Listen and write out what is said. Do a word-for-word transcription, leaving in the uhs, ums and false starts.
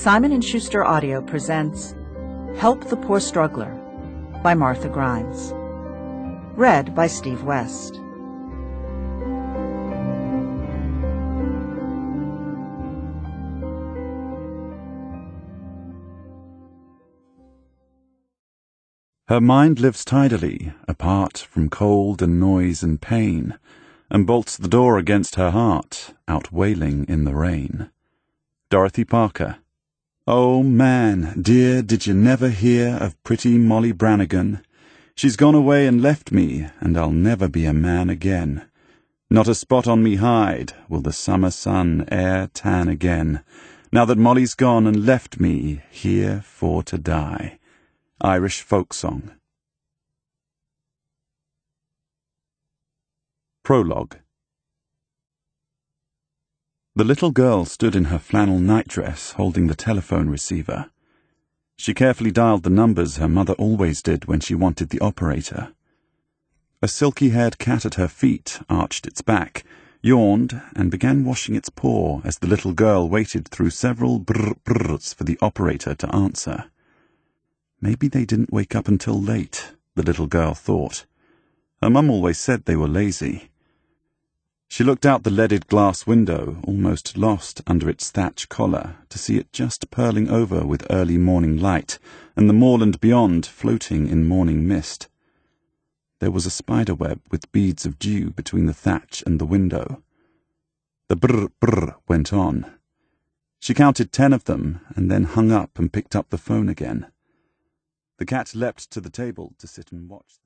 Simon and Schuster Audio presents Help the Poor Struggler by Martha Grimes. Read by Steve West. Her mind lives tidily, apart from cold and noise and pain, and bolts the door against her heart, out wailing in the rain. Dorothy Parker. Oh man, dear, did you never hear of pretty Molly Brannigan? She's gone away and left me, and I'll never be a man again. Not a spot on me hide will the summer sun e'er tan again, now that Molly's gone and left me here for to die. Irish Folk Song. Prologue. The little girl stood in her flannel nightdress holding the telephone receiver. She carefully dialed the numbers her mother always did when she wanted the operator. A silky-haired cat at her feet arched its back, yawned, and began washing its paw as the little girl waited through several brr-brrs for the operator to answer. Maybe they didn't wake up until late, the little girl thought. Her mum always said they were lazy. She looked out the leaded glass window, almost lost under its thatch collar, to see it just purling over with early morning light, and the moorland beyond floating in morning mist. There was a spider web with beads of dew between the thatch and the window. The brr-brr went on. She counted ten of them, and then hung up and picked up the phone again. The cat leapt to the table to sit and watch.